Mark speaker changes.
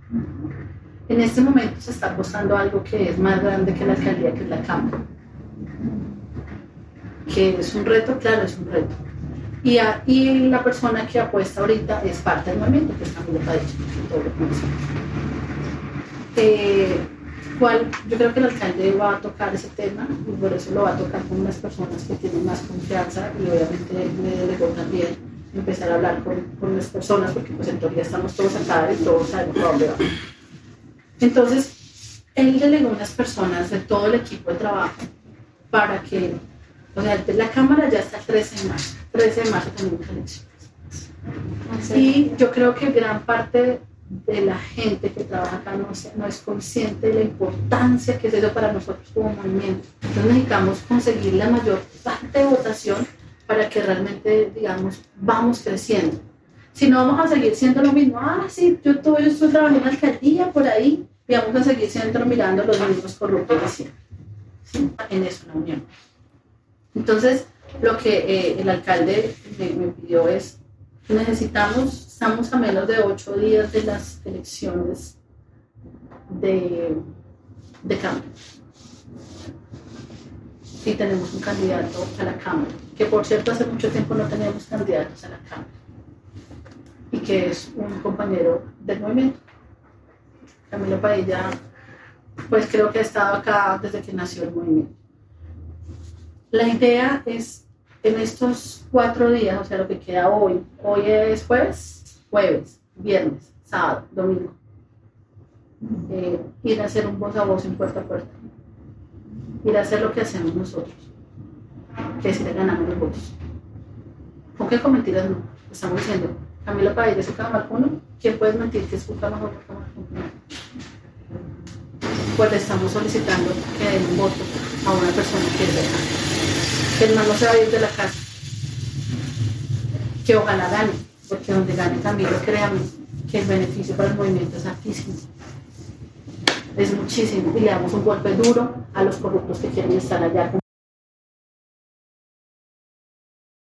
Speaker 1: En este momento se está apostando algo que es más grande que la alcaldía, que es la Cámara. Que es un reto, claro, es un reto. Y la persona que apuesta ahorita es parte del movimiento, que es Camilo Padilla, que todos lo conocemos. Yo creo que el alcalde va a tocar ese tema y por eso lo va a tocar con unas personas que tienen más confianza y obviamente me delegó también empezar a hablar con las personas porque pues en teoría estamos todos acá y todos sabemos a dónde vamos. Entonces, él delegó unas personas de todo el equipo de trabajo para que, o sea, la Cámara ya está el 13 de marzo. 13 de marzo tenemos elecciones. Y yo creo que gran parte de la gente que trabaja acá no es consciente de la importancia que es eso para nosotros como movimiento. Entonces necesitamos conseguir la mayor parte de votación para que realmente, digamos, vamos creciendo. Si no, vamos a seguir siendo lo mismo. Sí, yo estoy trabajando en la alcaldía por ahí y vamos a seguir siendo mirando los mismos corruptos de siempre. ¿Sí? En eso, la unión. Entonces, lo que el alcalde me pidió es, estamos a menos de 8 días de las elecciones de Cámara. Sí, tenemos un candidato a la Cámara, que por cierto hace mucho tiempo no teníamos candidatos a la Cámara, y que es un compañero del movimiento. Camilo Padilla, pues creo que ha estado acá desde que nació el movimiento. La idea es, en estos 4 días, o sea, lo que queda hoy es jueves, viernes, sábado, domingo, ir a hacer un voz a voz en puerta a puerta, ir a hacer lo que hacemos nosotros, que es ir a ganarnos los votos. ¿Con qué con mentiras no? Estamos diciendo, Camilo Padilla es su Cámara Vacuno, ¿quién puede mentir que es su Cámara Vacuno? Pues le estamos solicitando que den un voto a una persona que es de acá. Que el man no se va a ir de la casa, que ojalá gane, porque donde gane Camilo, créanme, que el beneficio para el movimiento es altísimo, es muchísimo, y le damos un golpe duro a los corruptos que quieren estar allá.